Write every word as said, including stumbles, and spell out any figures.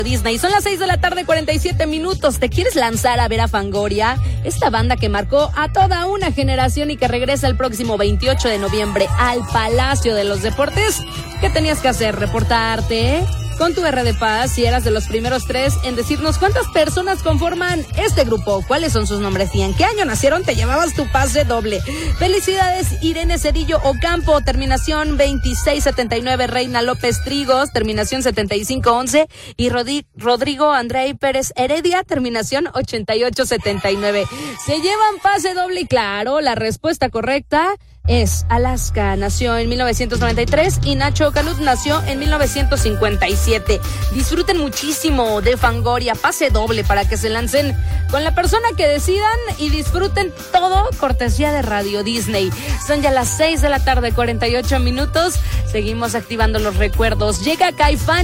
Disney. Son las seis de la tarde, cuarenta y siete minutos. ¿Te quieres lanzar a ver a Fangoria? Esta banda que marcó a toda una generación y que regresa el próximo veintiocho de noviembre al Palacio de los Deportes. ¿Qué tenías que hacer? Reportarte con tu R de Paz si eras de los primeros tres en decirnos cuántas personas conforman este grupo, cuáles son sus nombres y en qué año nacieron. Te llevabas tu pase doble. Felicidades, Irene Cedillo Ocampo, terminación veintiséis setenta y nueve, Reina López Trigos, terminación setenta y cinco once, y Rodi- Rodrigo Andrei Pérez Heredia, terminación ochenta y ocho setenta y nueve. Se llevan pase doble y claro, la respuesta correcta es Alaska. Nació en mil novecientos noventa y tres y Nacho Canut nació en mil novecientos cincuenta y siete. Disfruten muchísimo de Fangoria, pase doble para que se lancen con la persona que decidan y disfruten todo cortesía de Radio Disney. Son ya las seis de la tarde, cuarenta y ocho minutos. Seguimos activando los recuerdos. Llega Caifán